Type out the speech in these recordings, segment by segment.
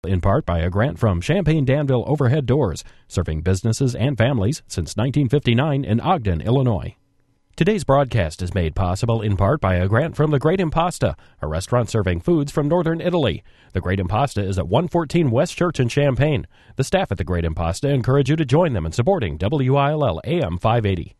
In part by a grant from Champaign-Danville Overhead Doors, serving businesses and families since 1959 in Ogden, Illinois. Today's broadcast is made possible in part by a grant from The Great Impasta, a restaurant serving foods from northern Italy. The Great Impasta is at 114 West Church in Champaign. The staff at The Great Impasta encourage you to join them in supporting WILL AM 580.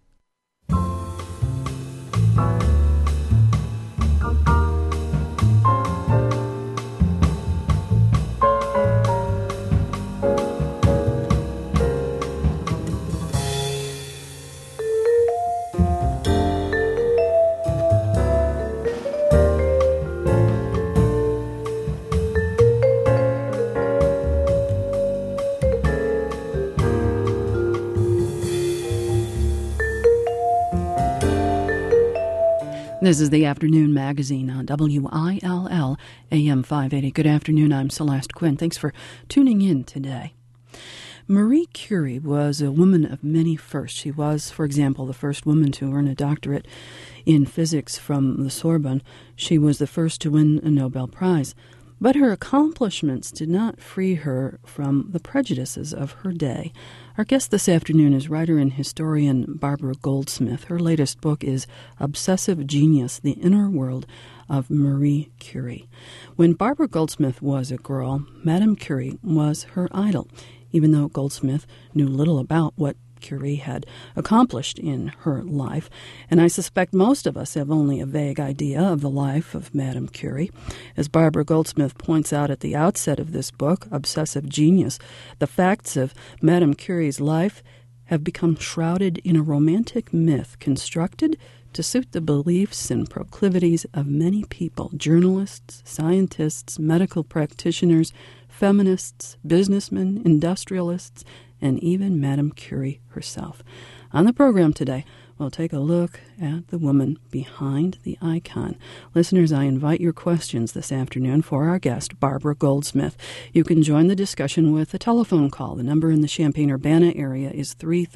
This is the Afternoon Magazine on WILL AM 580. Good afternoon, I'm Celeste Quinn. Thanks for tuning in today. Marie Curie was a woman of many firsts. She was, for example, the first woman to earn a doctorate in physics from the Sorbonne. She was the first to win a Nobel Prize. But her accomplishments did not free her from the prejudices of her day. Our guest this afternoon is writer and historian Barbara Goldsmith. Her latest book is Obsessive Genius, The Inner World of Marie Curie. When Barbara Goldsmith was a girl, Madame Curie was her idol, even though Goldsmith knew little about what Curie had accomplished in her life, and I suspect most of us have only a vague idea of the life of Madame Curie. As Barbara Goldsmith points out at the outset of this book, Obsessive Genius, the facts of Madame Curie's life have become shrouded in a romantic myth constructed to suit the beliefs and proclivities of many people: journalists, scientists, medical practitioners, feminists, businessmen, industrialists, and even Madame Curie herself. On the program today, we'll take a look at the woman behind the icon. Listeners, I invite your questions this afternoon for our guest, Barbara Goldsmith. You can join the discussion with a telephone call. The number in the Champaign-Urbana area is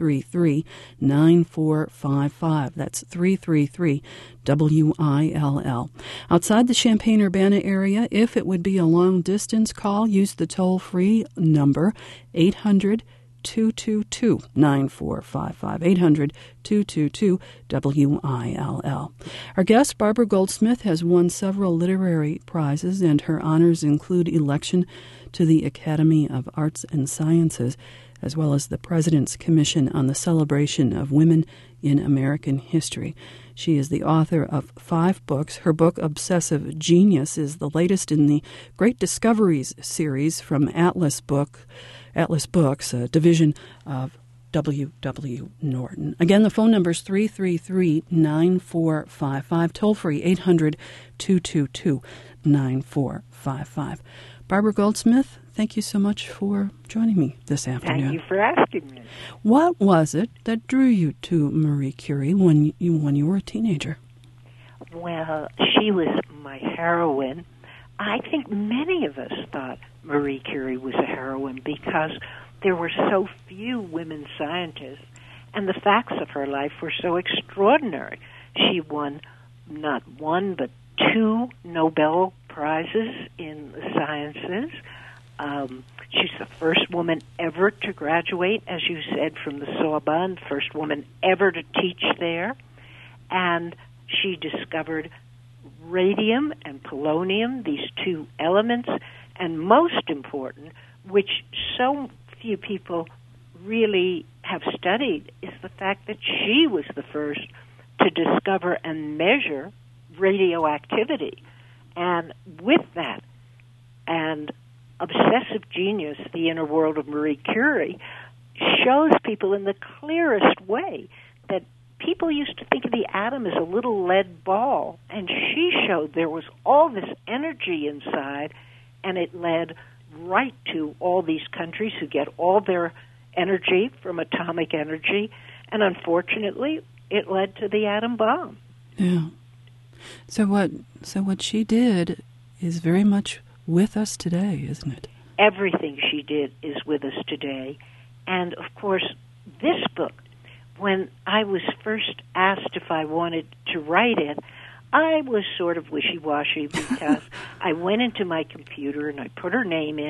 333-9455. That's 333-WILL. Outside the Champaign-Urbana area, if it would be a long-distance call, use the toll-free number 800-222-9455, 800-222-WILL. Our guest, Barbara Goldsmith, has won several literary prizes, and her honors include election to the Academy of Arts and Sciences, as well as the President's Commission on the Celebration of Women in American History. She is the author of 5 books. Her book, Obsessive Genius, is the latest in the Great Discoveries series from Atlas Books, a division of W.W. Norton. Again, the phone number is 333-9455, toll-free 800-222-9455. Barbara Goldsmith, thank you so much for joining me this afternoon. Thank you for asking me. What was it that drew you to Marie Curie when you were a teenager? Well, she was my heroine. I think many of us thought Marie Curie was a heroine because there were so few women scientists, and the facts of her life were so extraordinary. She won not one but 2 Nobel Prizes in the sciences. She's the first woman ever to graduate, as you said, from the Sorbonne, first woman ever to teach there, and she discovered radium and polonium, these 2 elements, and most important, which so few people really have studied, is the fact that she was the first to discover and measure radioactivity. And with that, and Obsessive Genius, The Inner World of Marie Curie, shows people in the clearest way that people used to think of the atom as a little lead ball, and she showed there was all this energy inside, and it led right to all these countries who get all their energy from atomic energy, and unfortunately, it led to the atom bomb. Yeah. So what she did is very much with us today, isn't it? Everything she did is with us today. And, of course, this book, when I was first asked if I wanted to write it, I was sort of wishy-washy because I went into my computer and I put her name in,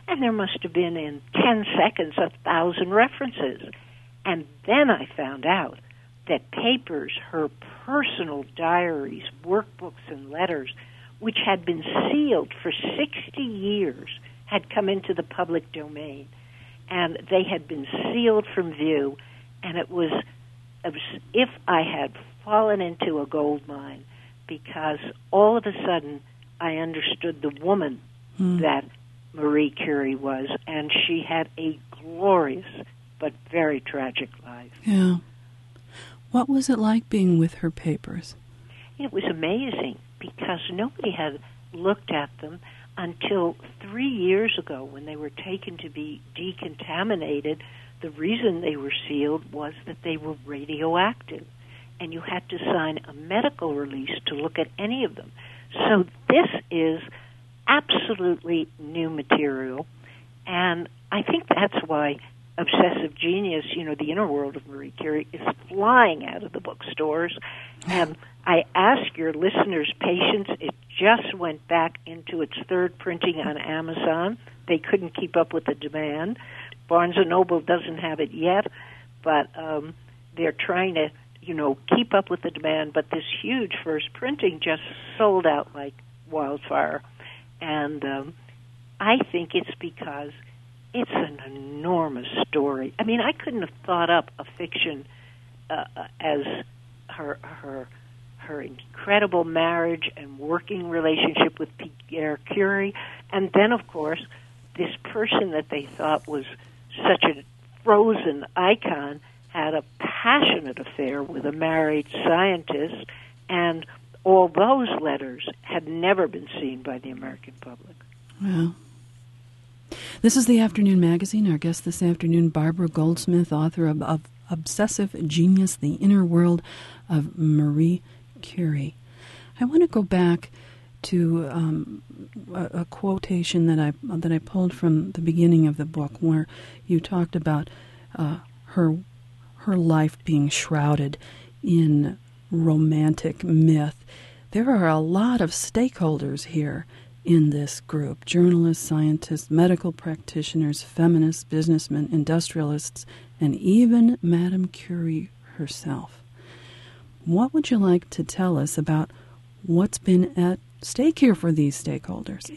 And there must have been, in 10 seconds, 1,000 references. And then I found out that papers, her personal diaries, workbooks, and letters, which had been sealed for 60 years, had come into the public domain. And they had been sealed from view, and it was as if I had fallen into a gold mine, because all of a sudden I understood the woman that Marie Curie was, and she had a glorious but very tragic life. Yeah. What was it like being with her papers? It was amazing, because nobody had looked at them until 3 years ago when they were taken to be decontaminated. The reason they were sealed was that they were radioactive, and you had to sign a medical release to look at any of them. So this is absolutely new material, and I think that's why Obsessive Genius, the inner world of Marie Curie, is flying out of the bookstores. And I ask your listeners' patience. It just went back into its third printing on Amazon. They couldn't keep up with the demand. Barnes & Noble doesn't have it yet, but they're trying to, keep up with the demand. But this huge first printing just sold out like wildfire. And I think it's because it's an enormous story. I mean, I couldn't have thought up a fiction as her incredible marriage and working relationship with Pierre Curie, and then, of course, this person that they thought was such a frozen icon had a passionate affair with a married scientist, and all those letters had never been seen by the American public. Well, this is the Afternoon Magazine. Our guest this afternoon, Barbara Goldsmith, author of Obsessive Genius, The Inner World of Marie Curie. I want to go back to a quotation that I pulled from the beginning of the book, where you talked about her life being shrouded in romantic myth. There are a lot of stakeholders here in this group: journalists, scientists, medical practitioners, feminists, businessmen, industrialists, and even Madame Curie herself. What would you like to tell us about what's been at stake here for these stakeholders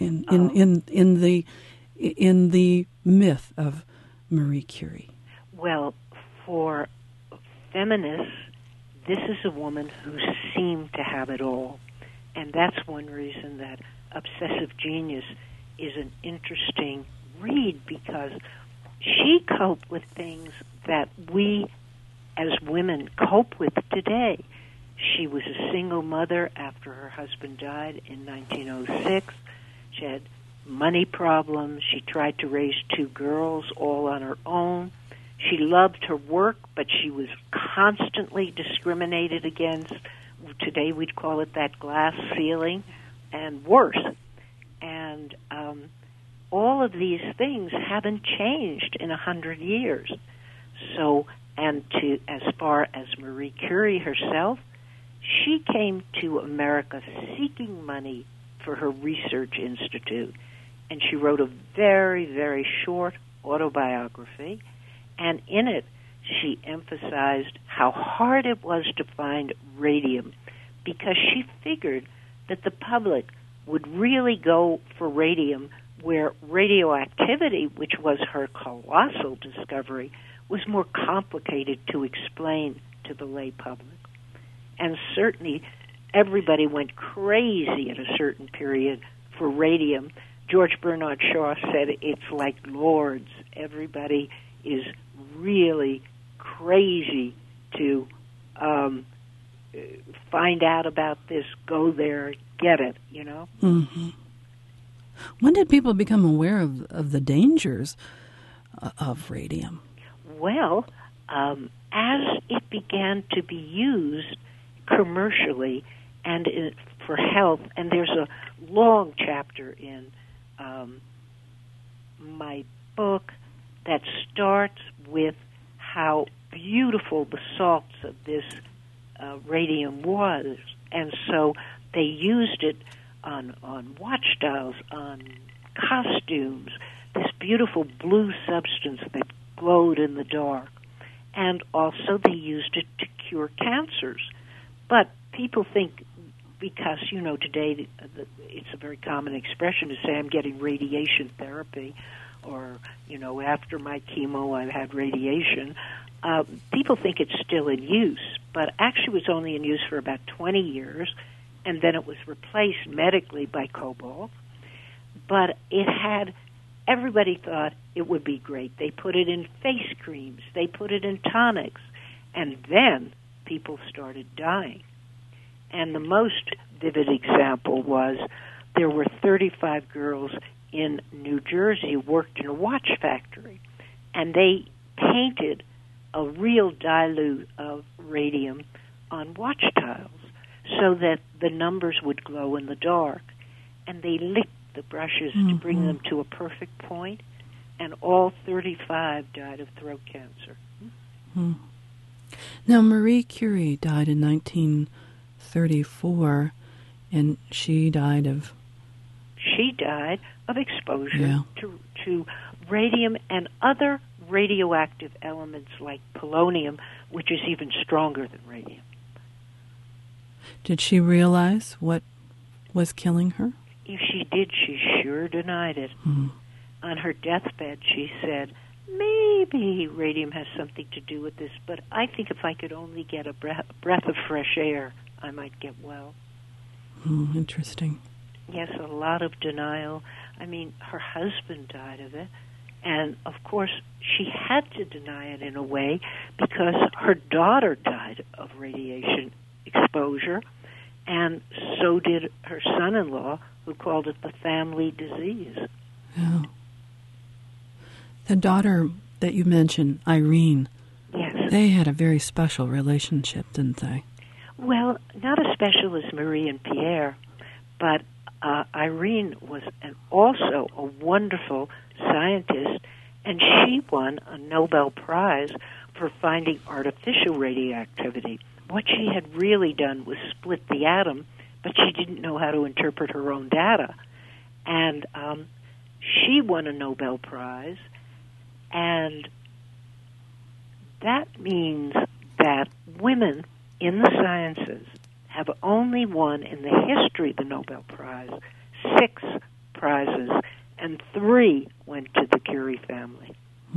in the myth of Marie Curie? Well, for feminists, this is a woman who seemed to have it all. And that's one reason that Obsessive Genius is an interesting read, because she coped with things that we as women cope with today. She was a single mother after her husband died in 1906. She had money problems. She tried to raise 2 girls all on her own. She loved her work, but she was constantly discriminated against. Today we'd call it that glass ceiling, and worse. And all of these things haven't changed in 100 years. So, and as far as Marie Curie herself, she came to America seeking money for her research institute, and she wrote a very, very short autobiography, and in it she emphasized how hard it was to find radium, because she figured that the public would really go for radium where radioactivity, which was her colossal discovery, was more complicated to explain to the lay public. And certainly everybody went crazy at a certain period for radium. George Bernard Shaw said it's like Lourdes. Everybody is really crazy to find out about this, go there, get it, Mm-hmm. When did people become aware of the dangers of radium? Well, as it began to be used commercially and for health, and there's a long chapter in my book that starts with how beautiful the salts of this radium was, and so they used it on watch dials, on costumes, this beautiful blue substance that glowed in the dark. And also they used it to cure cancers. But people think, because, today it's a very common expression to say I'm getting radiation therapy, or, after my chemo I've had radiation. People think it's still in use, but actually it was only in use for about 20 years, and then it was replaced medically by cobalt. But everybody thought it would be great. They put it in face creams, they put it in tonics, and then people started dying. And the most vivid example was there were 35 girls in New Jersey who worked in a watch factory, and they painted a real dilute of radium on watch tiles so that the numbers would glow in the dark. And they licked the brushes to bring them to a perfect point, and all 35 died of throat cancer. Mm. Now, Marie Curie died in 1934, and she died of exposure to radium and other radioactive elements like polonium, which is even stronger than radium. Did she realize what was killing her? If she did, she sure denied it. On her deathbed, she said, maybe radium has something to do with this, but I think if I could only get a breath of fresh air, I might get well. Interesting. Yes, a lot of denial. I mean, her husband died of it, and of course she had to deny it in a way because her daughter died of radiation exposure, and so did her son-in-law, who called it the family disease. Yeah. The daughter that you mentioned, Irene, yes, they had a very special relationship, didn't they? Well, not as special as Marie and Pierre, but Irene was also a wonderful scientist, and she won a Nobel Prize for finding artificial radioactivity. What she had really done was split the atom, but she didn't know how to interpret her own data. And she won a Nobel Prize, and that means that women in the sciences have only won in the history of the Nobel Prize 6 prizes, and 3 went to the Curie family.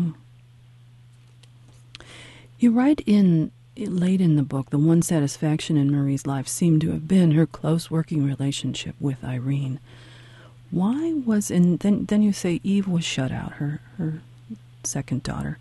You write late in the book, the one satisfaction in Marie's life seemed to have been her close working relationship with Irene. Why was, and then you say Eve was shut out, her second daughter.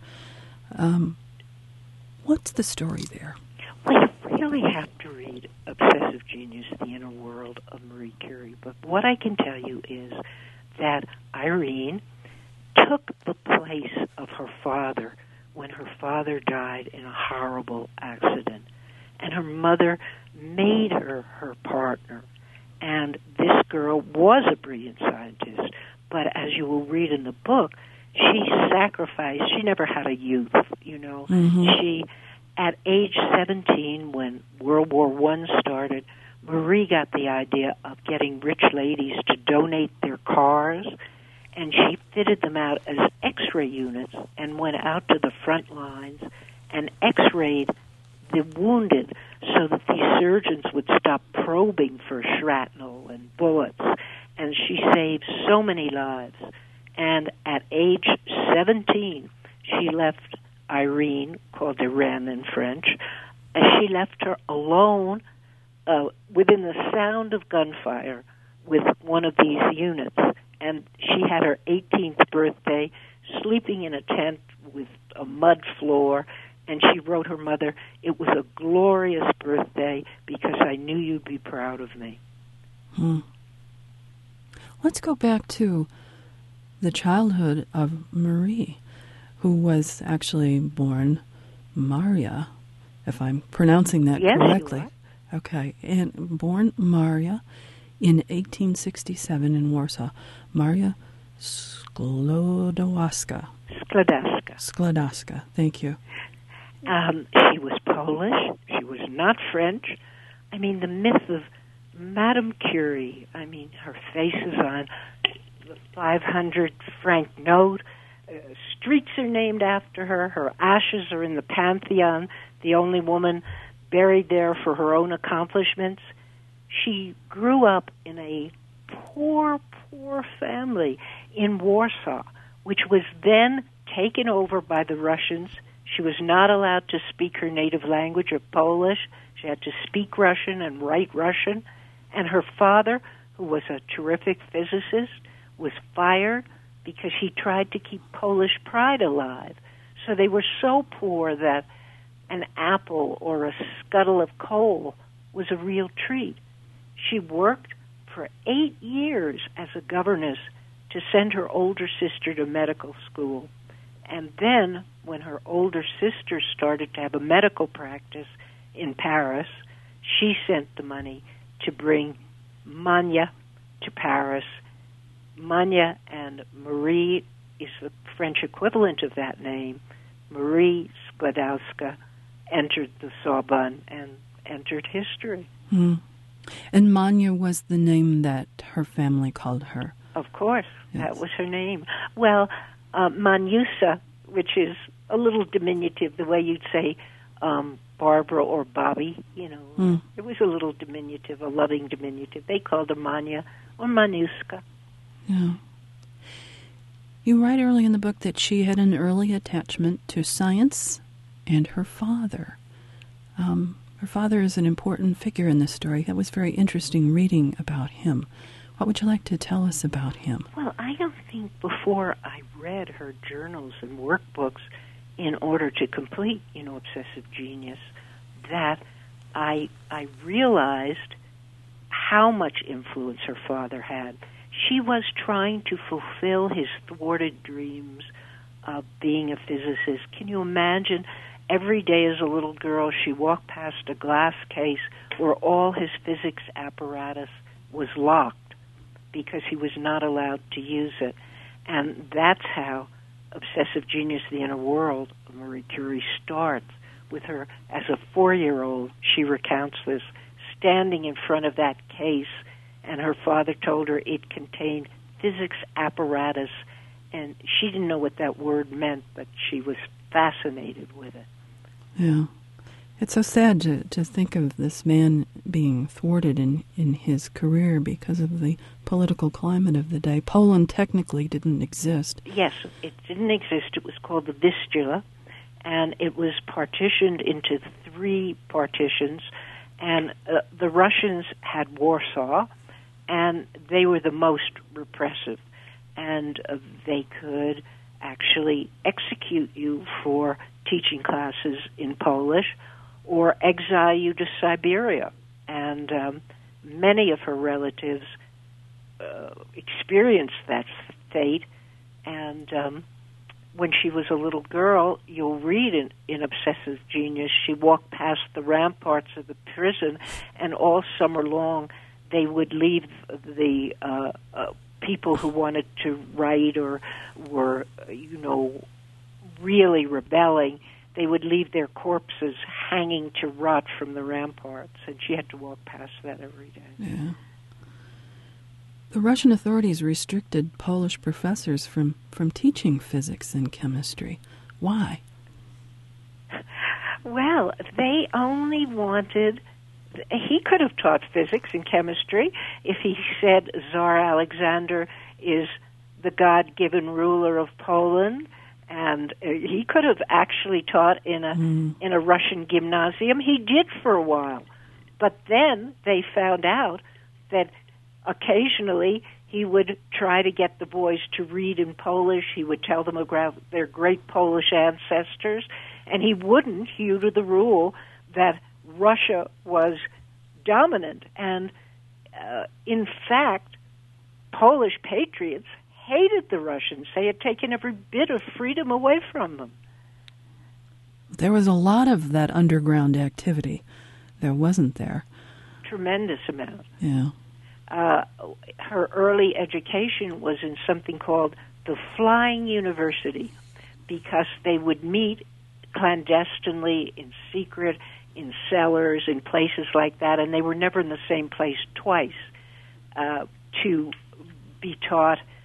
What's the story there? Well, you really have to read Obsessive Genius, The Inner World of Marie Curie. But what I can tell you is that Irene took the place of her father when her father died in a horrible accident. And her mother made her her partner. And this girl was a brilliant scientist, but as you will read in the book, she sacrificed. She never had a youth, She, at age 17, when World War I started, Marie got the idea of getting rich ladies to donate their cars, and she fitted them out as X-ray units and went out to the front lines and X-rayed the wounded so that these surgeons would stop probing for shrapnel and bullets. And she saved so many lives. And at age 17, she left Irene, called Irene in French, and she left her alone within the sound of gunfire with one of these units. And she had her 18th birthday sleeping in a tent with a mud floor, and she wrote her mother, "It was a glorious birthday because I knew you'd be proud of me." Let's go back to the childhood of Marie, who was actually born Maria, if I'm pronouncing that correctly. You are. Okay, and born Maria in 1867 in Warsaw. Maria Sklodowska. Sklodowska, thank you. She was Polish. She was not French. I mean, the myth of Madame Curie, her face is on 500-franc note. Streets are named after her. Her ashes are in the Pantheon, the only woman buried there for her own accomplishments. She grew up in a poor family in Warsaw, which was then taken over by the Russians. She was not allowed to speak her native language of Polish. She had to speak Russian and write Russian. And her father, who was a terrific physicist, was fired because he tried to keep Polish pride alive. So they were so poor that an apple or a scuttle of coal was a real treat. She worked for 8 years as a governess to send her older sister to medical school. And then, when her older sister started to have a medical practice in Paris, she sent the money to bring Manya to Paris. Manya and Marie is the French equivalent of that name. Marie Sklodowska entered the Sorbonne and entered history. Mm. And Manya was the name that her family called her. Of course, yes. That was her name. Well, Manyusa, which is a little diminutive, the way you'd say Barbara or Bobby, It was a little diminutive, a loving diminutive. They called her Manya or Manuska. Yeah. You write early in the book that she had an early attachment to science and her father. Her father is an important figure in this story. That was very interesting reading about him. What would you like to tell us about him? Well, I don't think before I read her journals and workbooks in order to complete, Obsessive Genius, that I realized how much influence her father had. She was trying to fulfill his thwarted dreams of being a physicist. Can you imagine? Every day as a little girl, she walked past a glass case where all his physics apparatus was locked because he was not allowed to use it. And that's how Obsessive Genius, The Inner World of Marie Curie starts. With her, as a 4-year-old, she recounts this, standing in front of that case, and her father told her it contained physics apparatus, and she didn't know what that word meant, but she was fascinated with it. Yeah. It's so sad to think of this man being thwarted in his career because of the political climate of the day. Poland technically didn't exist. Yes, it didn't exist. It was called the Vistula, and it was partitioned into 3 partitions, and the Russians had Warsaw, and they were the most repressive, and they could actually execute you for teaching classes in Polish or exile you to Siberia. And many of her relatives experienced that fate. And when she was a little girl, you'll read in Obsessive Genius, she walked past the ramparts of the prison, and all summer long they would leave the people who wanted to write or were, really rebelling, they would leave their corpses hanging to rot from the ramparts, and she had to walk past that every day. Yeah. The Russian authorities restricted Polish professors from teaching physics and chemistry. Why? Well, they only wanted... He could have taught physics and chemistry if he said Tsar Alexander is the God-given ruler of Poland, and he could have actually taught in a Russian gymnasium. He did for a while, but then they found out that occasionally he would try to get the boys to read in Polish. He would tell them about their great Polish ancestors, and he wouldn't hew to the rule that Russia was dominant. And in fact, Polish patriots hated the Russians. They had taken every bit of freedom away from them. There was a lot of that underground activity. There wasn't there? Tremendous amount. Yeah. Her early education was in something called the Flying University, because they would meet clandestinely, in secret, in cellars, in places like that, and they were never in the same place twice, to be taught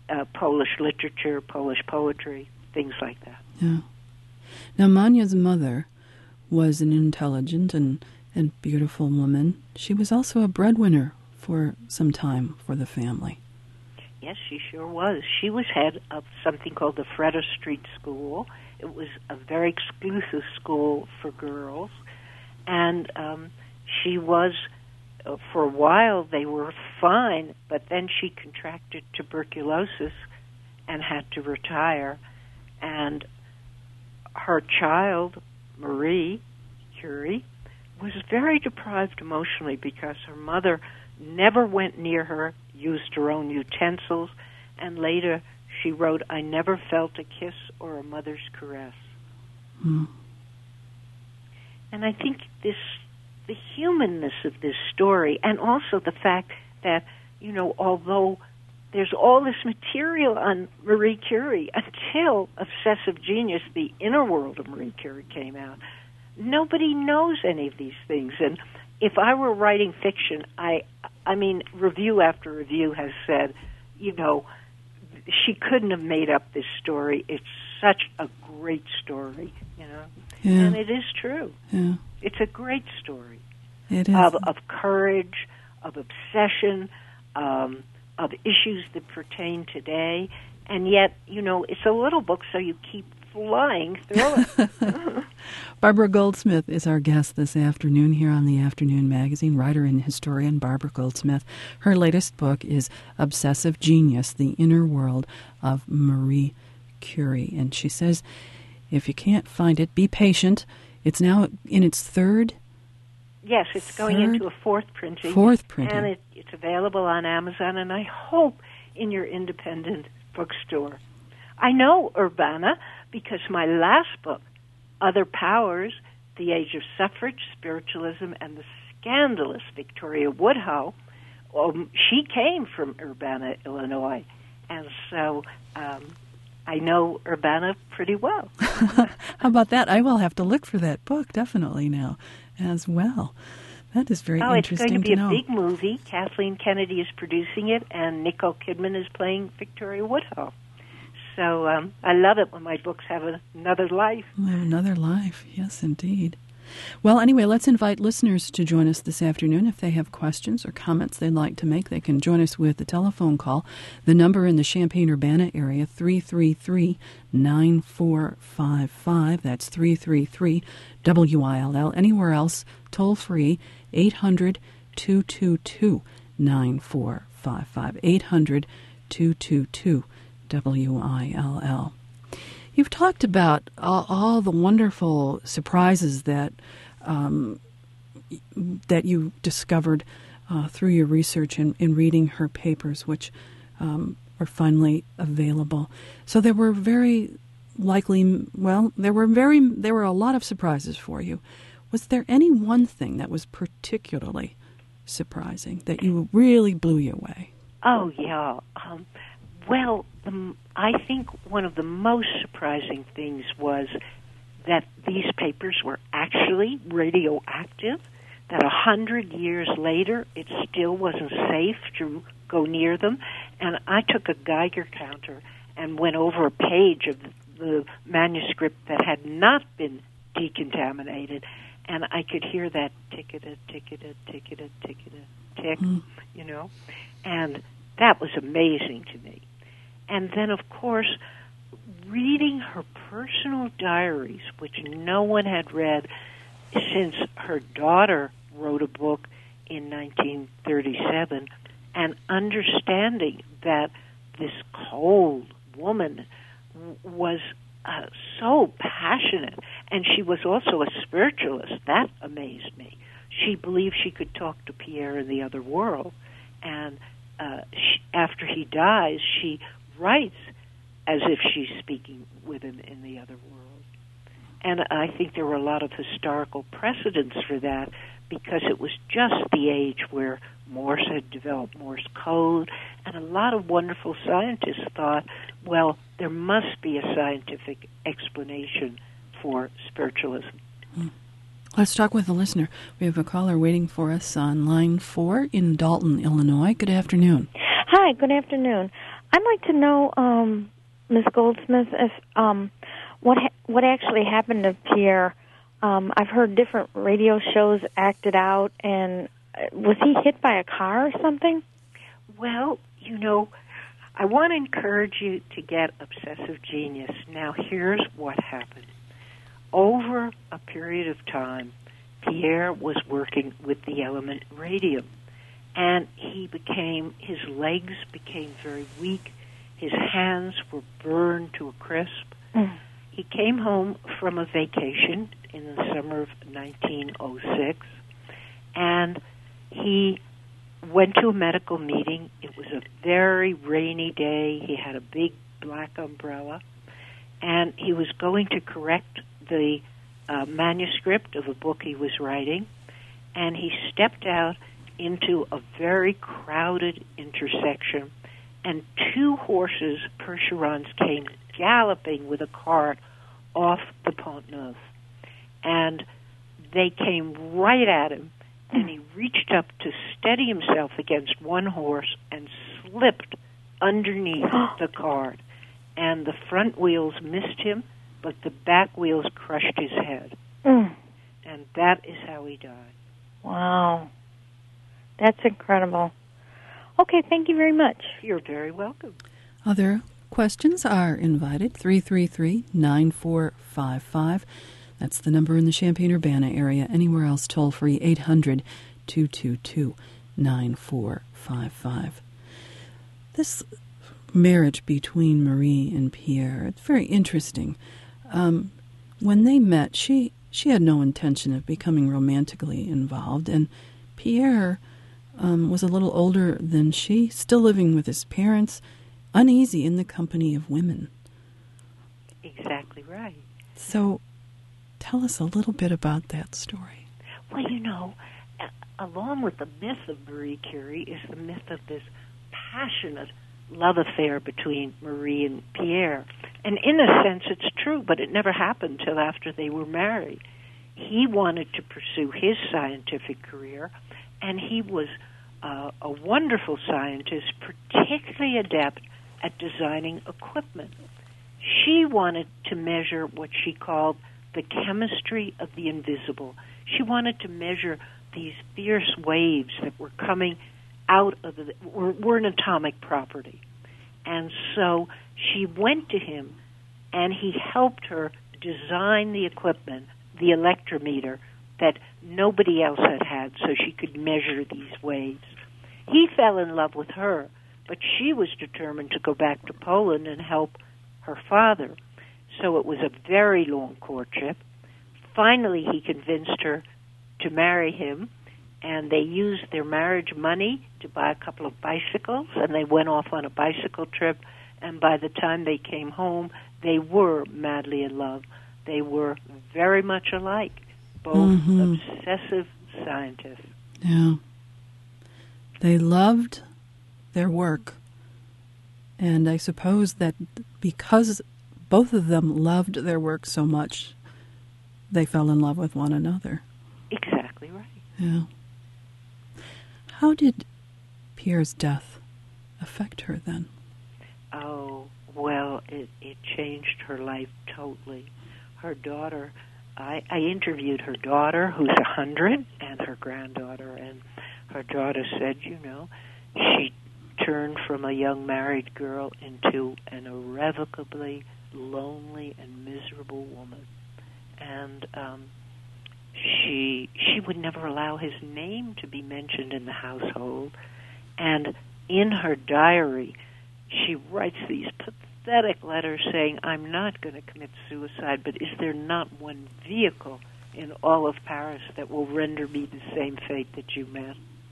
Polish literature, Polish poetry, things like that. Yeah. Now, Mania's mother was an intelligent and beautiful woman. She was also a breadwinner for some time for the family. Yes, she sure was. She was head of something called the Freda Street School. It was a very exclusive school for girls. And she was, for a while, they were fine, but then she contracted tuberculosis and had to retire. And her child, Marie Curie, was very deprived emotionally because her mother never went near her, used her own utensils, and later she wrote, "I never felt a kiss or a mother's caress." Mm. And I think the humanness of this story, and also the fact that, although there's all this material on Marie Curie, until Obsessive Genius, The Inner World of Marie Curie, came out, nobody knows any of these things. And if I were writing fiction, I mean, review after review has said, she couldn't have made up this story. It's such a great story, Yeah. And it is true. Yeah. It's a great story. It is. Of courage, of obsession, of issues that pertain today. And yet, it's a little book, so you keep flying through it. Barbara Goldsmith is our guest this afternoon here on the Afternoon Magazine, writer and historian Barbara Goldsmith. Her latest book is Obsessive Genius, The Inner World of Marie Curie. And she says, if you can't find it, be patient. It's now in its third? Yes, it's going into a fourth printing. And it's available on Amazon, and I hope in your independent bookstore. I know Urbana because my last book, Other Powers, The Age of Suffrage, Spiritualism, and the Scandalous Victoria Woodhull, she came from Urbana, Illinois. And so I know Urbana pretty well. How about that? I will have to look for that book, definitely, now, as well. That is very interesting to know. It's going to be a big movie. Kathleen Kennedy is producing it, and Nicole Kidman is playing Victoria Woodhull. So I love it when my books have another life. Another life, yes, indeed. Well, anyway, let's invite listeners to join us this afternoon. If they have questions or comments they'd like to make, they can join us with a telephone call. The number in the Champaign-Urbana area, 333-9455. That's 333-WILL. Anywhere else, toll-free, 800-222-9455. 800-222-WILL. You've talked about all the wonderful surprises that you discovered through your research and in reading her papers, which are finally available. So there were there were a lot of surprises for you. Was there any one thing that was particularly surprising that you really blew you away? Oh, yeah. Well, I think one of the most surprising things was that these papers were actually radioactive, that 100 years later it still wasn't safe to go near them. And I took a Geiger counter and went over a page of the manuscript that had not been decontaminated, and I could hear that tick-a-da, tick-a-da, tick-a-da, tick-a-da, tick, and that was amazing to me. And then, of course, reading her personal diaries, which no one had read since her daughter wrote a book in 1937, and understanding that this cold woman was so passionate, and she was also a spiritualist. That amazed me. She believed she could talk to Pierre in the other world, and after he dies, she writes as if she's speaking with him in the other world. And I think there were a lot of historical precedents for that, because it was just the age where Morse had developed Morse code, and a lot of wonderful scientists thought, well, there must be a scientific explanation for spiritualism. Let's talk with a listener. We have a caller waiting for us on line 4 in Dalton, Illinois. Good afternoon. Hi, good afternoon. I'd like to know, Ms. Goldsmith, if what actually happened to Pierre. I've heard different radio shows acted out, and was he hit by a car or something? Well, I want to encourage you to get Obsessive Genius. Now, here's what happened. Over a period of time, Pierre was working with the element radium, and his legs became very weak. His hands were burned to a crisp. He came home from a vacation in the summer of 1906, and he went to a medical meeting. It was a very rainy day. He had a big black umbrella, and he was going to correct the manuscript of a book he was writing, and he stepped out into a very crowded intersection, and two horses, Percherons, came galloping with a cart off the Pont Neuf. And they came right at him, and he reached up to steady himself against one horse and slipped underneath the cart. And the front wheels missed him, but the back wheels crushed his head. And that is how he died. Wow. That's incredible. Okay, thank you very much. You're very welcome. Other questions are invited, 333-9455. That's the number in the Champaign-Urbana area. Anywhere else, toll-free, 800-222-9455. This marriage between Marie and Pierre, it's very interesting. When they met, she had no intention of becoming romantically involved, and Pierre was a little older than she, still living with his parents, uneasy in the company of women. Exactly right. So tell us a little bit about that story. Well, along with the myth of Marie Curie is the myth of this passionate love affair between Marie and Pierre. And in a sense, it's true, but it never happened till after they were married. He wanted to pursue his scientific career, and he was a wonderful scientist, particularly adept at designing equipment. She wanted to measure what she called the chemistry of the invisible. She wanted to measure these fierce waves that were coming out of were an atomic property. And so she went to him, and he helped her design the equipment, the electrometer, that nobody else had so she could measure these waves. He fell in love with her, but she was determined to go back to Poland and help her father. So it was a very long courtship. Finally, he convinced her to marry him, and they used their marriage money to buy a couple of bicycles, and they went off on a bicycle trip, and by the time they came home, they were madly in love. They were very much alike, both obsessive scientists. Yeah. They loved their work, and I suppose that because both of them loved their work so much, they fell in love with one another. Exactly right. Yeah. How did Pierre's death affect her then? Oh, well, it changed her life totally. Her daughter, I interviewed her daughter, who's 100, and her granddaughter, and her daughter said, she turned from a young married girl into an irrevocably lonely and miserable woman. And she would never allow his name to be mentioned in the household. And in her diary, she writes these pathetic letters saying, I'm not going to commit suicide, but is there not one vehicle in all of Paris that will render me the same fate that you met?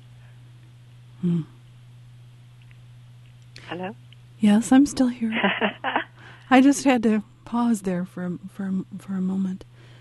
Hello? Yes, I'm still here. I just had to pause there for a moment.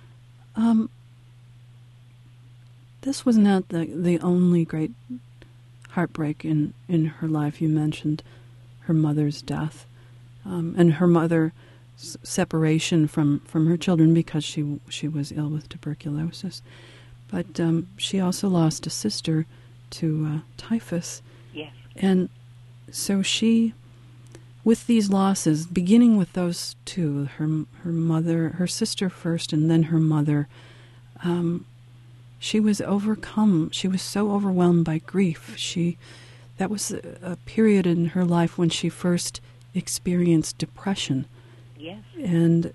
This was not the only great heartbreak in her life. You mentioned her mother's death, and her mother's separation from her children because she was ill with tuberculosis. But she also lost a sister to typhus. Yes. And so she with these losses, beginning with those two, her sister first, and then her mother, she was overcome. She was so overwhelmed by grief. That was a period in her life when she first experienced depression. Yes. And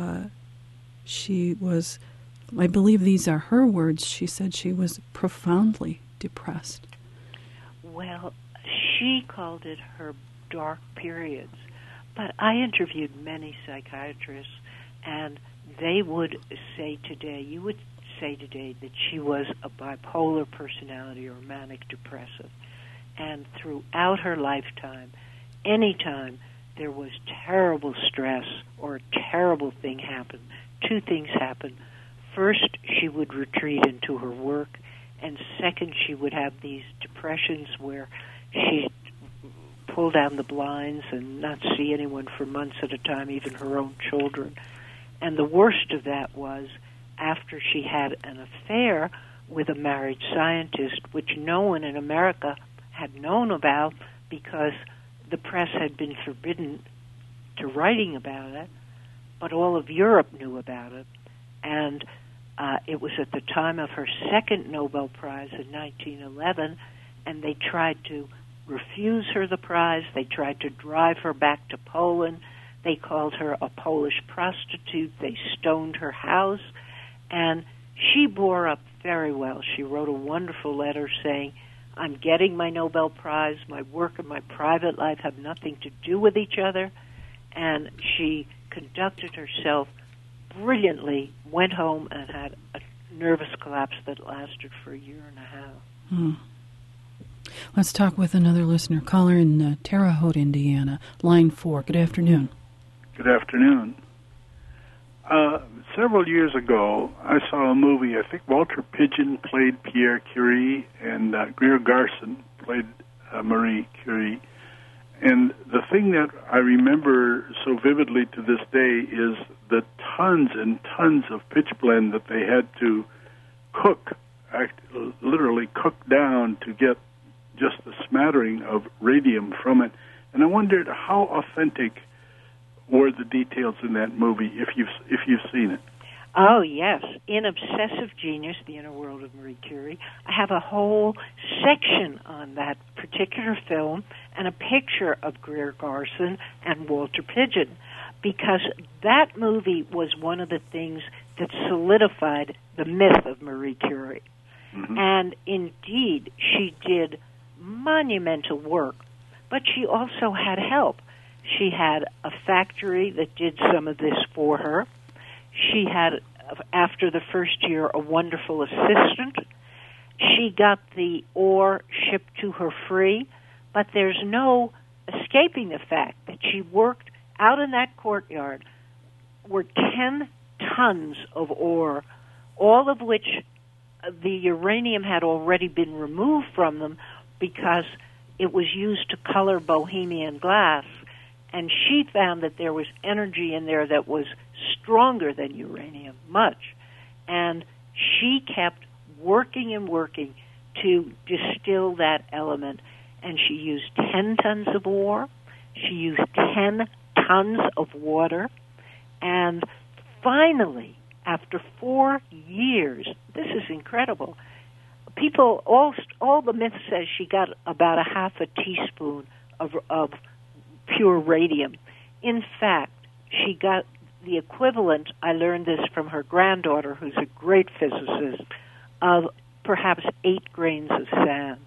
she was, I believe these are her words, she said she was profoundly depressed. Well, she called it her dark periods. But I interviewed many psychiatrists, and they would say today, that she was a bipolar personality or manic depressive. And throughout her lifetime, anytime there was terrible stress or a terrible thing happened, two things happened. First, she would retreat into her work, and second, she would have these depressions where she'd pull down the blinds and not see anyone for months at a time, even her own children. And the worst of that was after she had an affair with a married scientist, which no one in America had known about because the press had been forbidden to writing about it, but all of Europe knew about it. And it was at the time of her second Nobel Prize in 1911, and they tried to refuse her the prize. They tried to drive her back to Poland. They called her a Polish prostitute. They stoned her house. And she bore up very well. She wrote a wonderful letter saying, I'm getting my Nobel Prize. My work and my private life have nothing to do with each other. And she conducted herself brilliantly, went home and had a nervous collapse that lasted for a year and a half. Let's talk with another listener. Caller in Terre Haute, Indiana, line 4. Good afternoon. Good afternoon. Several years ago, I saw a movie. I think Walter Pidgeon played Pierre Curie, and Greer Garson played Marie Curie. And the thing that I remember so vividly to this day is the tons and tons of pitchblende that they had to cook, literally cook down to get just a smattering of radium from it. And I wondered how authentic were the details in that movie, if you've seen it. Oh, yes. In Obsessive Genius, The Inner World of Marie Curie, I have a whole section on that particular film and a picture of Greer Garson and Walter Pidgeon, because that movie was one of the things that solidified the myth of Marie Curie. Mm-hmm. And indeed, she did monumental work, but she also had help. She had a factory that did some of this for her. She had, after the first year, a wonderful assistant. She got the ore shipped to her free, but there's no escaping the fact that she worked out in that courtyard were 10 tons of ore, all of which the uranium had already been removed from them because it was used to color Bohemian glass. And she found that there was energy in there that was stronger than uranium, much. And she kept working and working to distill that element. And she used 10 tons of ore. She used 10 tons of water. And finally, after 4 years, this is incredible, people, all the myth says she got about a half a teaspoon of pure radium. In fact, she got the equivalent, I learned this from her granddaughter, who's a great physicist, of perhaps 8 grains of sand.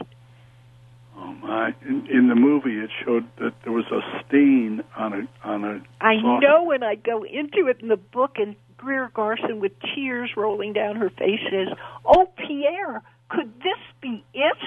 Oh my! In the movie, it showed that there was a stain on a. I know when I go into it in the book, and Greer Garson, with tears rolling down her face, says, "Oh, Pierre, could this be it?"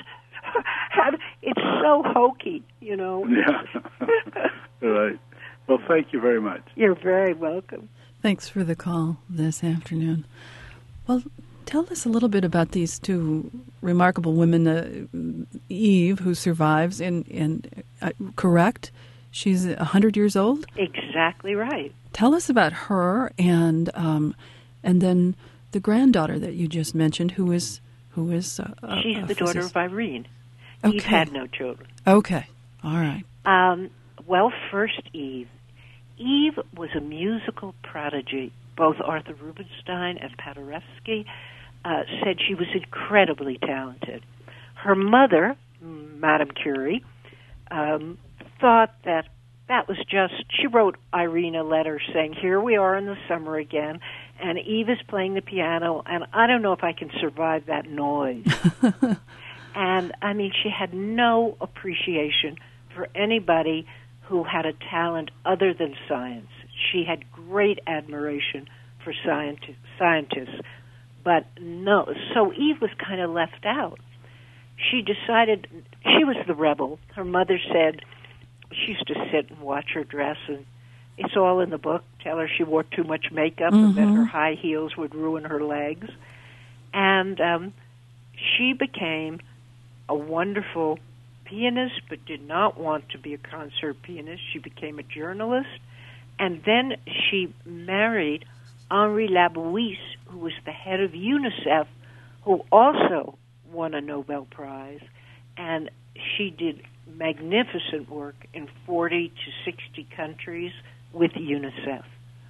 It's so hokey, you know. Yeah. Right. Well, thank you very much. You're very welcome. Thanks for the call this afternoon. Well, tell us a little bit about these two remarkable women, Eve, who survives, and correct? She's 100 years old? Exactly right. Tell us about her and then the granddaughter that you just mentioned, who is she's the daughter of Irene. Okay. Eve had no children. Okay. All right. Well, first, Eve. Eve was a musical prodigy. Both Arthur Rubinstein and Paderewski said she was incredibly talented. Her mother, Madame Curie, thought that was just, she wrote Irene a letter saying, here we are in the summer again, and Eve is playing the piano, and I don't know if I can survive that noise. And, I mean, she had no appreciation for anybody who had a talent other than science. She had great admiration for scientists, but no. So Eve was kind of left out. She decided, she was the rebel. Her mother said she used to sit and watch her dress, and it's all in the book. Tell her she wore too much makeup and that her high heels would ruin her legs. And she became a wonderful pianist, but did not want to be a concert pianist. She became a journalist, and then she married Henri Labouisse, who was the head of UNICEF, who also won a Nobel Prize, and she did magnificent work in 40 to 60 countries with UNICEF.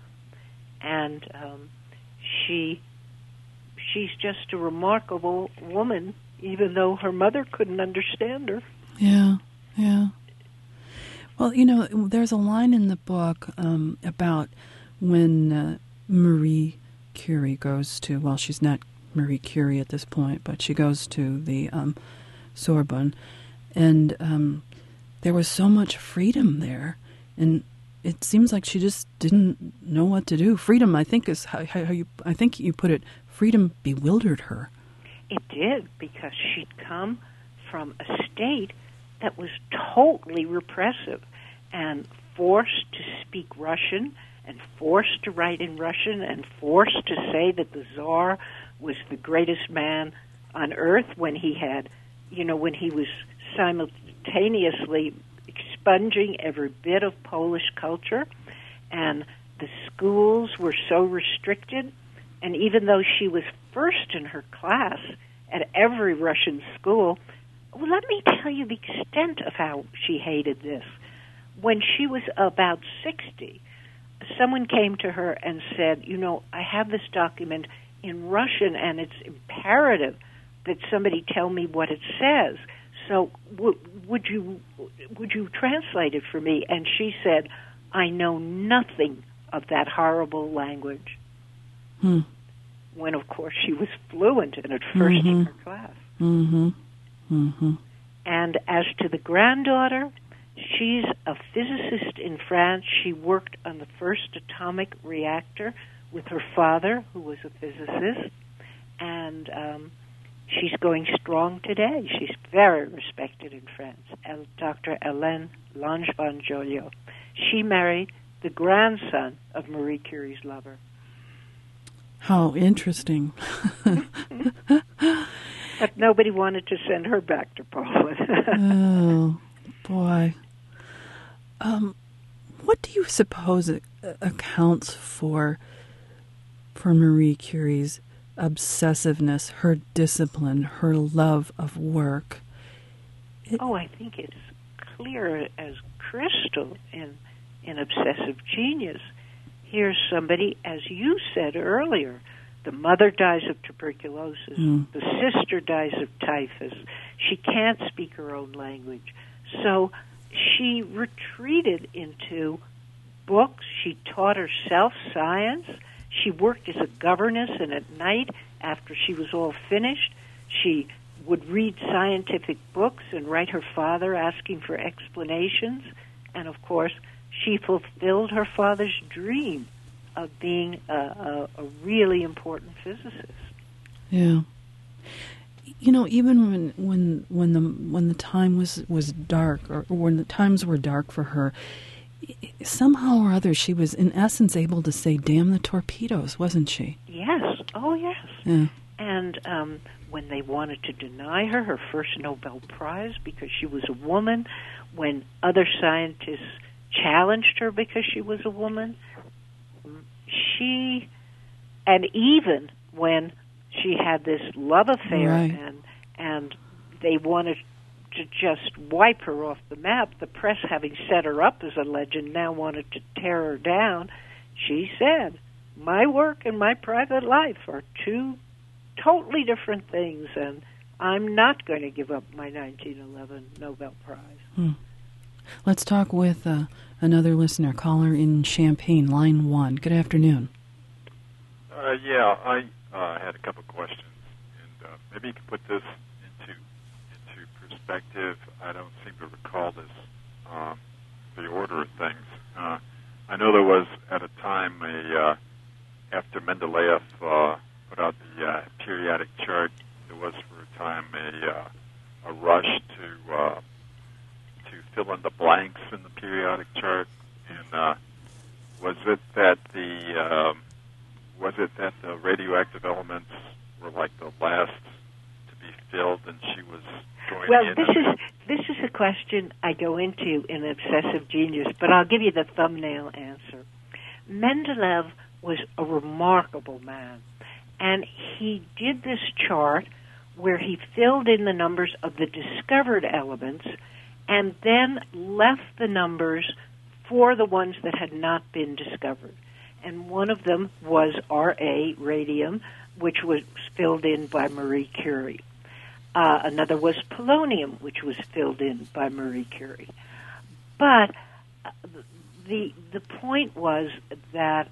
And she's just a remarkable woman, even though her mother couldn't understand her. Yeah, yeah. Well, you know, there's a line in the book about when Marie Curie goes to, well, she's not Marie Curie at this point, but she goes to the Sorbonne, and there was so much freedom there, and it seems like she just didn't know what to do. Freedom, I think, is how I think you put it. Freedom bewildered her. It did, because she'd come from a state that was totally repressive and forced to speak Russian and forced to write in Russian and forced to say that the Tsar was the greatest man on earth when he had, you know, when he was simultaneously expunging every bit of Polish culture, and the schools were so restricted. And even though she was first in her class at every Russian school, well, let me tell you the extent of how she hated this. When she was about 60, someone came to her and said, you know, I have this document in Russian, and it's imperative that somebody tell me what it says. So would you translate it for me? And she said, I know nothing of that horrible language. When, of course, she was fluent and at first in her class. And as to the granddaughter, she's a physicist in France. She worked on the first atomic reactor with her father, who was a physicist, and she's going strong today. She's very respected in France, Dr. Hélène Langevin-Joliot. She married the grandson of Marie Curie's lover. How interesting. But nobody wanted to send her back to Poland. Oh, boy. What do you suppose accounts for Marie Curie's obsessiveness, her discipline, her love of work? I think it's clear as crystal in obsessive genius. Here's somebody, as you said earlier, the mother dies of tuberculosis, the sister dies of typhus. She can't speak her own language. So she retreated into books. She taught herself science. She worked as a governess, and at night, after she was all finished, she would read scientific books and write her father asking for explanations. And, of course, she fulfilled her father's dream of being a really important physicist. Yeah. You know, even when the time was dark, or when the times were dark for her, somehow or other she was in essence able to say, damn the torpedoes, wasn't she? Yes. Oh, yes. Yeah. And when they wanted to deny her first Nobel Prize because she was a woman, when other scientists challenged her because she was a woman, and even when she had this love affair, right, and they wanted to just wipe her off the map. The press, having set her up as a legend, now wanted to tear her down. She said, my work and my private life are two totally different things, and I'm not going to give up my 1911 Nobel Prize. Let's talk with another listener, caller in Champaign, line 1. Good afternoon. I had a couple questions, and maybe you can put this into perspective. I don't seem to recall this, the order of things. I know there was at a time after Mendeleev put out the periodic chart, there was for a time a rush to fill in the blanks in the periodic chart, and was it that the radioactive elements were like the last to be filled, and she was going Well, in? this is a question I go into in Obsessive Genius, but I'll give you the thumbnail answer. Mendeleev was a remarkable man, and he did this chart where he filled in the numbers of the discovered elements and then left the numbers for the ones that had not been discovered. And one of them was Ra, radium, which was filled in by Marie Curie. Another was polonium, which was filled in by Marie Curie. But the point was that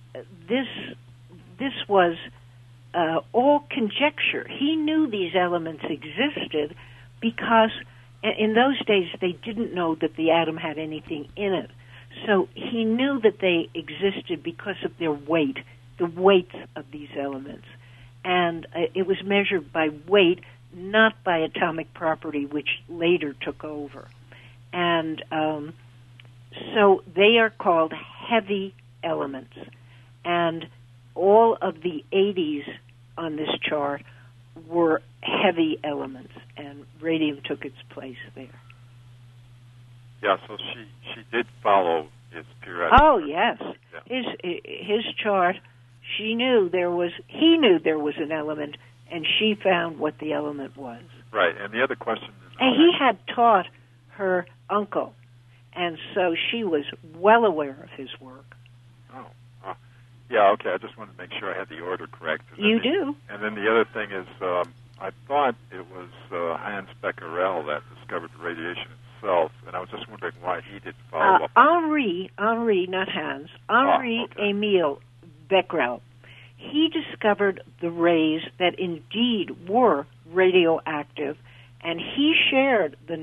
this was all conjecture. He knew these elements existed because in those days they didn't know that the atom had anything in it. So he knew that they existed because of their weight, the weights of these elements. And it was measured by weight, not by atomic property, which later took over. And so they are called heavy elements. And all of the 80s on this chart were heavy elements, and radium took its place there. Yeah, so she did follow his periodic. Oh yes, yeah. His chart. He knew there was an element, and she found what the element was. Right, and the other question is, and he had taught her uncle, and so she was well aware of his work. Oh, yeah, okay. I just wanted to make sure I had the order correct. You do. And then the other thing is, I thought it was Hans Becquerel that discovered the radiation itself, and I was just wondering why he didn't follow up. Henri, not Hans. Henri Emile Becquerel. He discovered the rays that indeed were radioactive, and he shared the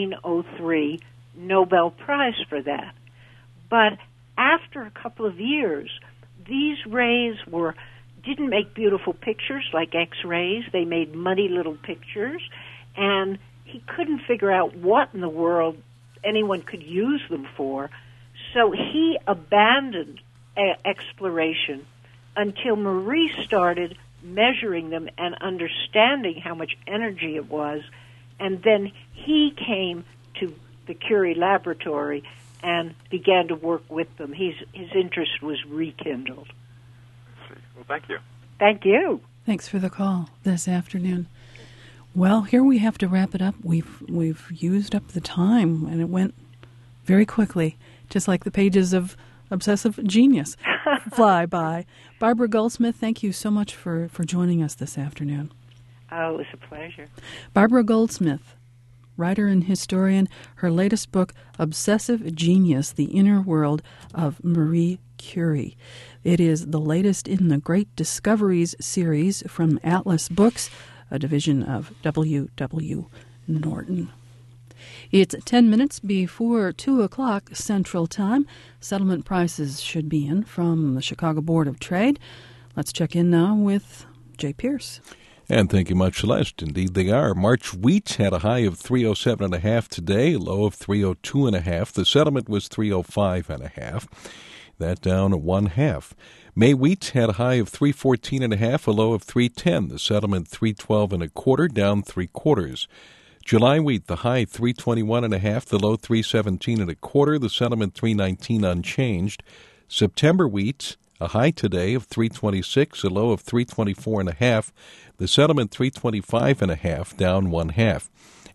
1903 Nobel Prize for that. But after a couple of years, these rays didn't make beautiful pictures like X-rays. They made muddy little pictures, and he couldn't figure out what in the world anyone could use them for. So he abandoned exploration until Marie started measuring them and understanding how much energy it was, and then he came to the Curie laboratory and began to work with them. His interest was rekindled. I see. Well, thank you. Thank you. Thanks for the call this afternoon. Well, here we have to wrap it up. We've used up the time, and it went very quickly, just like the pages of Obsessive Genius fly by. Barbara Goldsmith, thank you so much for joining us this afternoon. Oh, it was a pleasure. Barbara Goldsmith, writer and historian, her latest book, Obsessive Genius, The Inner World of Marie Curie. It is the latest in the Great Discoveries series from Atlas Books, a division of W.W. Norton. It's 10 minutes before 2 o'clock Central Time. Settlement prices should be in from the Chicago Board of Trade. Let's check in now with Jay Pierce. And thank you much, Celeste. Indeed, they are. March wheat had a high of 307.5 today, low of 302.5. The settlement was 305.5. That down 1/2. May wheat had a high of 314.5, a low of 310. The settlement 312.25, down 3/4. July wheat, the high 321.5, the low 317.25. The settlement 319 unchanged. September wheat, a high today of 326, a low of 324.5. The settlement 325.5, down 1/2.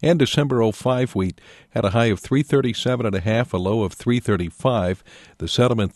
And December 05 wheat had a high of 337.5, a low of 335. The settlement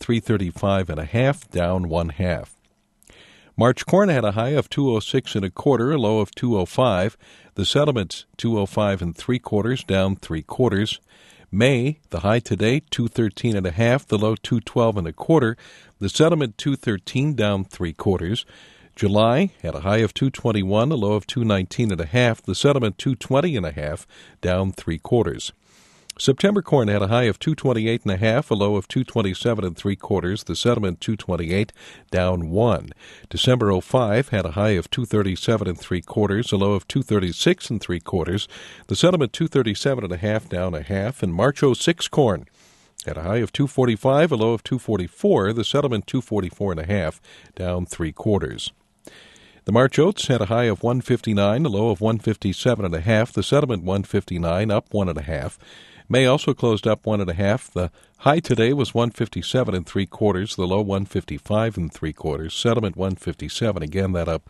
335.5, down 1/2. March corn had a high of 206 1/4, a low of 205. The settlement's 205 3/4, down 3/4. May, the high today 213.5, the low 212 1/4. The settlement 213, down 3/4. July had a high of 221, a low of 219.5. The settlement 220.5, down 3/4. September corn had a high of 228.5, a low of 227 3/4. The settlement 228, down 1. December 05 had a high of 237 3/4, a low of 236 3/4. The settlement 237.5, down 1/2. And March 06 corn had a high of 245, a low of 244. The settlement 244.5, down 3/4. The March oats had a high of 159, a low of 157.5. The settlement 159, up 1.5. May also closed up 1.5. The high today was 157 3/4. The low 155 3/4. Settlement 157. Again, that up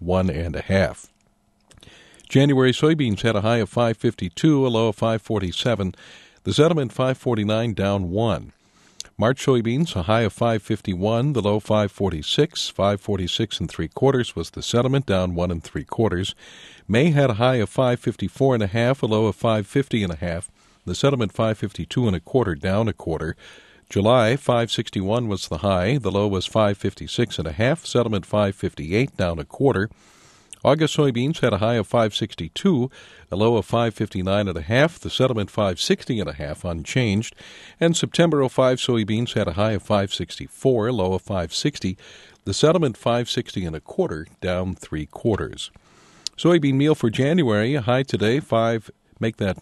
1.5. January soybeans had a high of 552, a low of 547. The settlement 549, down 1. March soybeans a high of 551, the low 546. 546 3/4 was the settlement, down 1 3/4. May had a high of 554.5, a low of 550.5. The settlement 552 1/4, down 1/4. July 561 was the high. The low was 556.5. Settlement 558, down 1/4. August soybeans had a high of 562, a low of 559.5. The settlement 560.5, unchanged. And September 05 soybeans had a high of 564, a low of 560. The settlement 560 1/4, down 3/4. Soybean meal for January, a high today make that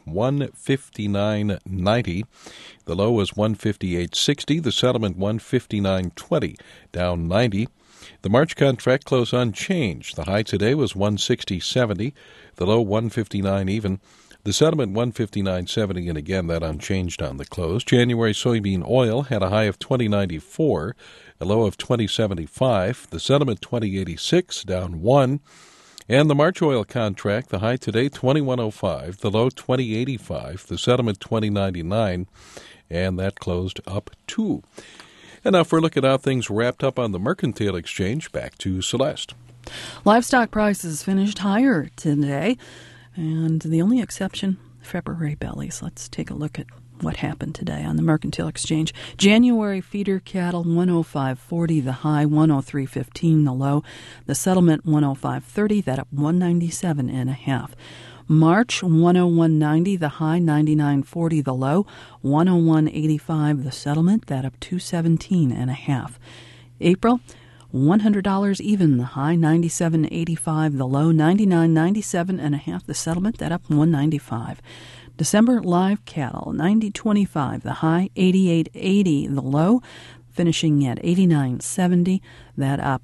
159.90. The low was 158.60. The settlement 159.20, down 90. The March contract closed unchanged. The high today was 160.70. The low 159 even. The settlement 159.70, and again that unchanged on the close. January soybean oil had a high of 20.94, a low of 20.75. The settlement 20.86, down 1. And the March oil contract, the high today, 21.05, the low 20.85, the settlement 20.99, and that closed up 2. And now for a look at how things wrapped up on the Mercantile Exchange, back to Celeste. Livestock prices finished higher today, and the only exception, February bellies. Let's take a look at what happened today on the Mercantile Exchange. January feeder cattle 105.40, the high 103.15, the low. The settlement 105.30, that up 197.5. March 101.90, the high 99.40, the low 101.85, the settlement, that up 217.5. April $100 even, the high 97.85, the low 99.97.5, the settlement, that up 195. December live cattle 90.25, the high 88.80, the low finishing at 89.70, that up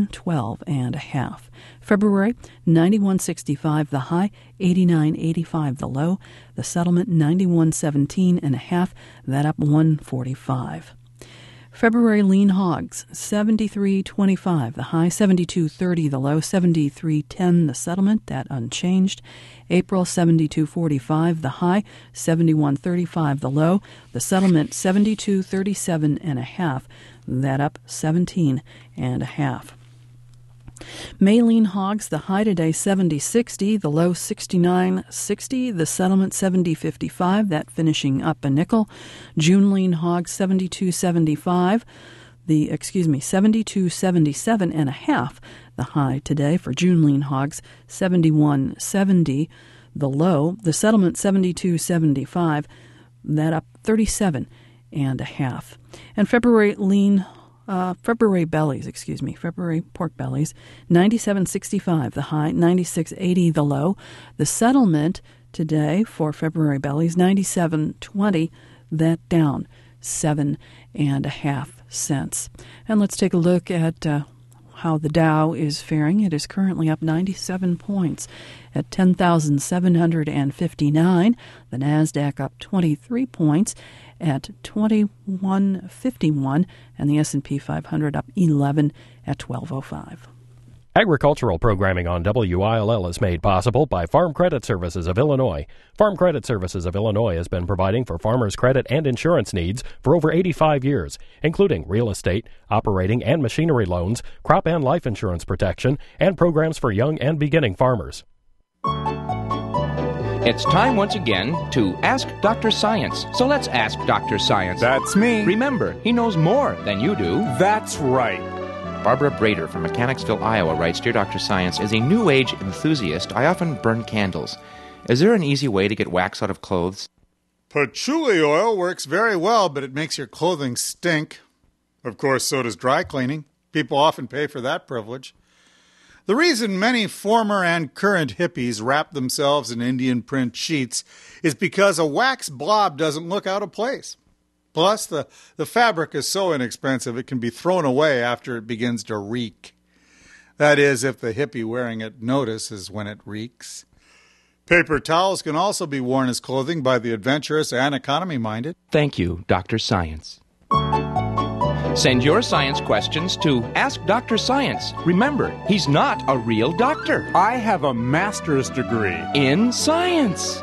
112.5. February 91.65, the high 89.85, the low. The settlement 91.17.5, that up 145. February lean hogs 73.25, the high 72.30, the low 73.10, the settlement, that unchanged. April 72.45, the high 71.35, the low. The settlement 72.37.5, that up 17.5. May lean hogs, the high today 70.60, the low 69.60, the settlement 70.55, that finishing up a nickel. June lean hogs 72.75, 72.77.5, the high today for June lean hogs 71.70, the low. The settlement 72.75, that up 37.5. And February pork bellies, 97.65, the high, 96.80, the low. The settlement today for February bellies, 97.20, that down 7.5 cents. And let's take a look at how the Dow is faring. It is currently up 97 points at 10,759. The NASDAQ up 23 points at 2151, and the S&P 500 up 11 at 1205. Agricultural programming on WILL is made possible by Farm Credit Services of Illinois. Farm Credit Services of Illinois has been providing for farmers' credit and insurance needs for over 85 years, including real estate, operating and machinery loans, crop and life insurance protection, and programs for young and beginning farmers. It's time once again to Ask Dr. Science. So let's ask Dr. Science. That's me. Remember, he knows more than you do. That's right. Barbara Brader from Mechanicsville, Iowa writes, Dear Dr. Science, as a New Age enthusiast, I often burn candles. Is there an easy way to get wax out of clothes? Patchouli oil works very well, but it makes your clothing stink. Of course, so does dry cleaning. People often pay for that privilege. The reason many former and current hippies wrap themselves in Indian print sheets is because a wax blob doesn't look out of place. Plus, the fabric is so inexpensive it can be thrown away after it begins to reek. That is, if the hippie wearing it notices when it reeks. Paper towels can also be worn as clothing by the adventurous and economy-minded. Thank you, Dr. Science. Send your science questions to Ask Dr. Science. Remember, he's not a real doctor. I have a master's degree in science.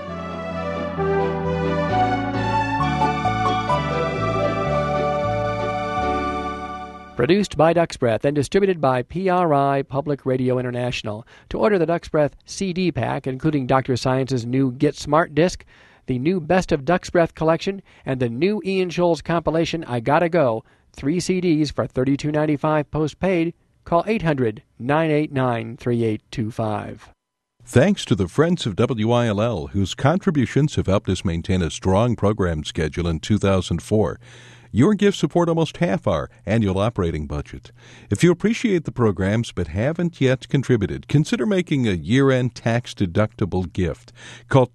Produced by Duck's Breath and distributed by PRI Public Radio International. To order the Duck's Breath CD pack, including Dr. Science's new Get Smart disc, the new Best of Duck's Breath collection, and the new Ian Scholl's compilation, I Gotta Go, 3 CDs for $32.95 postpaid, call 800-989-3825. Thanks to the Friends of WILL, whose contributions have helped us maintain a strong program schedule in 2004. Your gifts support almost half our annual operating budget. If you appreciate the programs but haven't yet contributed, consider making a year-end tax-deductible gift. Call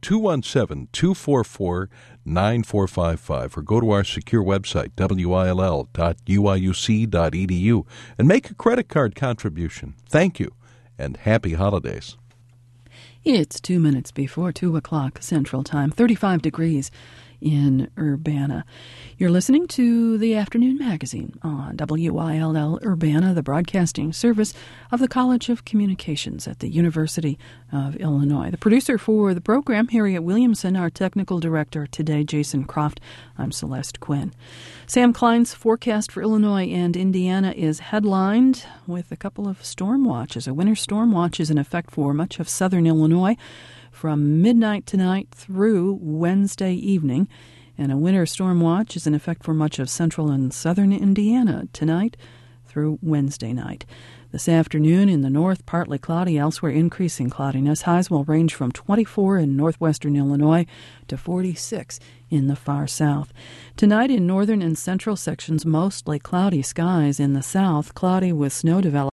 217-244-9455 or go to our secure website, will.uiuc.edu, and make a credit card contribution. Thank you, and happy holidays. It's 2 minutes before 2 o'clock Central Time, 35 degrees in Urbana. You're listening to the Afternoon Magazine on WILL Urbana, the broadcasting service of the College of Communications at the University of Illinois. The producer for the program, Harriet Williamson, our technical director today, Jason Croft. I'm Celeste Quinn. Sam Klein's forecast for Illinois and Indiana is headlined with a couple of storm watches. A winter storm watch is in effect for much of southern Illinois from midnight tonight through Wednesday evening, and a winter storm watch is in effect for much of central and southern Indiana tonight through Wednesday night. This afternoon in the north, partly cloudy, elsewhere increasing cloudiness. Highs will range from 24 in northwestern Illinois to 46 in the far south. Tonight in northern and central sections, mostly cloudy skies. In the south, cloudy with snow developing.